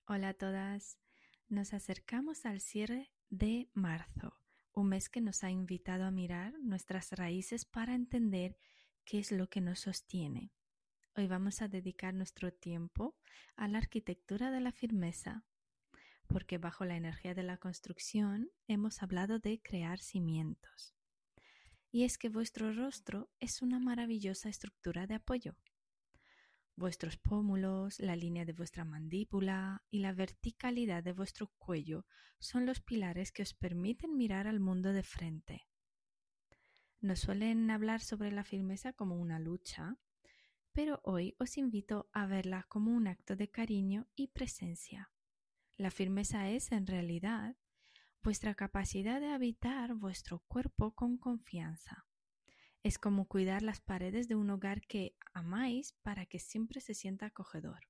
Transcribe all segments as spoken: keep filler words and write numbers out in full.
Hola a todas. Nos acercamos al cierre de marzo, un mes que nos ha invitado a mirar nuestras raíces para entender qué es lo que nos sostiene. Hoy vamos a dedicar nuestro tiempo a la arquitectura de la firmeza, porque bajo la energía de la construcción hemos hablado de crear cimientos. Y es que vuestro rostro es una maravillosa estructura de apoyo. Vuestros pómulos, la línea de vuestra mandíbula y la verticalidad de vuestro cuello son los pilares que os permiten mirar al mundo de frente. Nos suelen hablar sobre la firmeza como una lucha, pero hoy os invito a verla como un acto de cariño y presencia. La firmeza es, en realidad, vuestra capacidad de habitar vuestro cuerpo con confianza. Es como cuidar las paredes de un hogar que amáis para que siempre se sienta acogedor.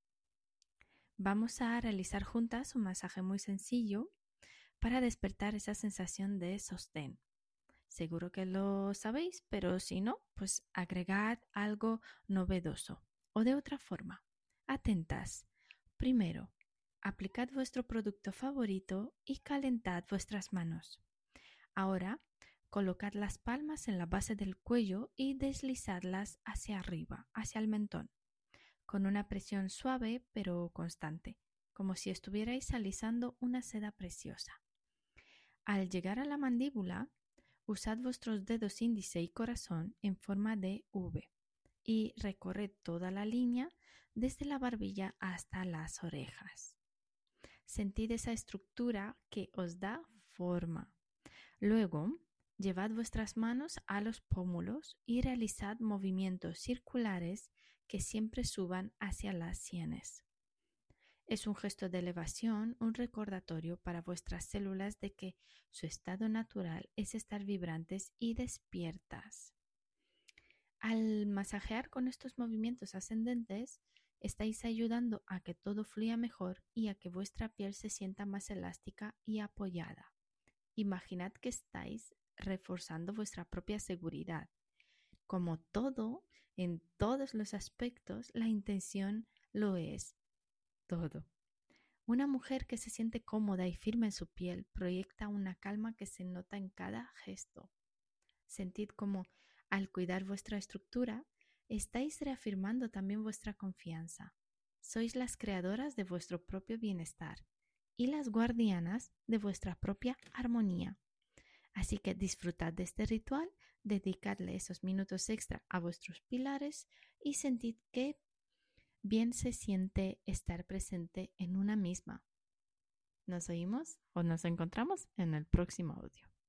Vamos a realizar juntas un masaje muy sencillo para despertar esa sensación de sostén. Seguro que lo sabéis, pero si no, pues agregad algo novedoso. O de otra forma, atentas. Primero, aplicad vuestro producto favorito y calentad vuestras manos. Ahora, colocad las palmas en la base del cuello y deslizadlas hacia arriba, hacia el mentón, con una presión suave pero constante, como si estuvierais alisando una seda preciosa. Al llegar a la mandíbula, usad vuestros dedos índice y corazón en forma de V y recorred toda la línea desde la barbilla hasta las orejas. Sentid esa estructura que os da forma. Luego, llevad vuestras manos a los pómulos y realizad movimientos circulares que siempre suban hacia las sienes. Es un gesto de elevación, un recordatorio para vuestras células de que su estado natural es estar vibrantes y despiertas. Al masajear con estos movimientos ascendentes, estáis ayudando a que todo fluya mejor y a que vuestra piel se sienta más elástica y apoyada. Imaginad que estáis reforzando vuestra propia seguridad. Como todo, en todos los aspectos, la intención lo es todo. Una mujer que se siente cómoda y firme en su piel proyecta una calma que se nota en cada gesto. Sentid como, al cuidar vuestra estructura, estáis reafirmando también vuestra confianza. Sois las creadoras de vuestro propio bienestar y las guardianas de vuestra propia armonía. Así que disfrutad de este ritual, dedicadle esos minutos extra a vuestros pilares y sentid qué bien se siente estar presente en una misma. Nos oímos o nos encontramos en el próximo audio.